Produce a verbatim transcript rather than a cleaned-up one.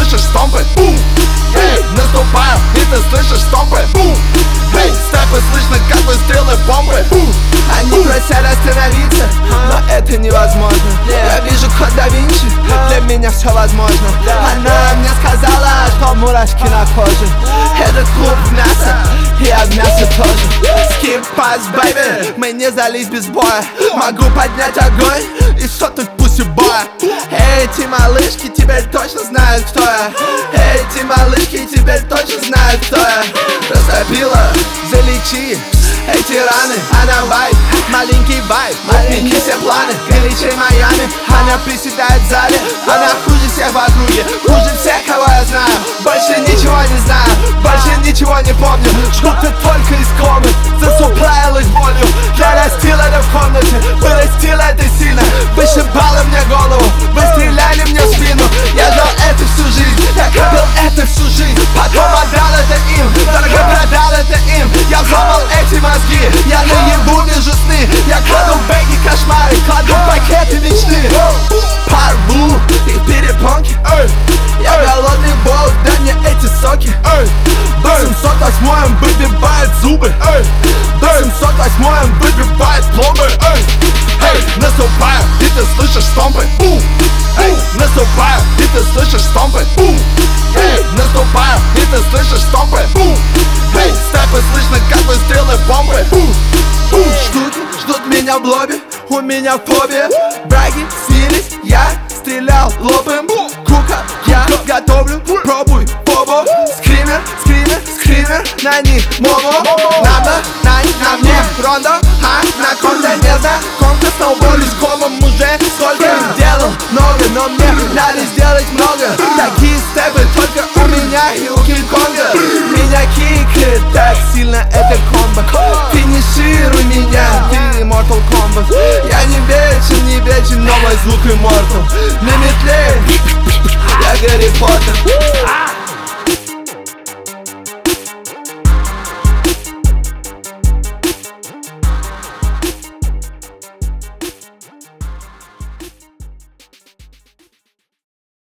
слышишь стомпы? Бум! Эй, наступаю, и ты слышишь стомпы? Бум! Эй, степы слышно, как выстрелы бомбы. Бум! Они просят остановиться, но это невозможно. Я вижу код да Винчи, для меня все возможно. Она мне сказала, что мурашки на коже. Это клуб мяса, и от мяса тоже. Skip pass, baby, мы не залить без боя. Могу поднять огонь и сотнуть пусть боя. Эти малышки теперь точно знают, кто я. Эти малышки теперь точно знают, кто я. Растопила, залечи эти раны, она вайп, маленький вайп. Отмени все планы, горячей Майами. Она приседает в зале, она хуже всех в округе, хуже всех, кого я знаю. Больше ничего не знаю, больше ничего не помню. Жду-то только из комнат, засуплаялась болью. Я растил это в комнате, вырастил это сильно. Вышибало мне голову, вы стреляли мне в спину. Я ждал это всю жизнь, я копил это всю жизнь. Потом отдал это им, дорого продал это им. Я взломал эти мозги, я наяву вижу сны. Я кладу в бэги кошмары, кладу в пакеты мечты. Порву их перепонки, я голодный волк, дай мне эти соки. восемьсот восьмой выбивает зубы, восемьсот восьмой выбивает пломбы. Эй, наступаю, и ты слышишь стомпы. Бум! Эй, наступаю, и ты слышишь стомпы. Бум! Эй, наступаю, и ты слышишь стомпы. Бум! Эй, степы слышно, как выстрелы бомбы. Бум! Бум! Ждут, ждут меня в лобби, у меня фобия. Браги снились, я стрелял лобом. Кука, я готовлю, пробуй, бобо. Скример, скример, скример, на них момо. Надо, на, на мне рондо, а на конте не знакомка. Сноуболе с комом уже сколько делал много, но мне надо сделать много. Такие степы только у меня и у Кинг-Конга. Меня кикает так сильно это комбо. Финишируй меня, ты Mortal Kombat. Я не вечен, не вечен, но мой звук Immortal. На метле я Гарри Поттер.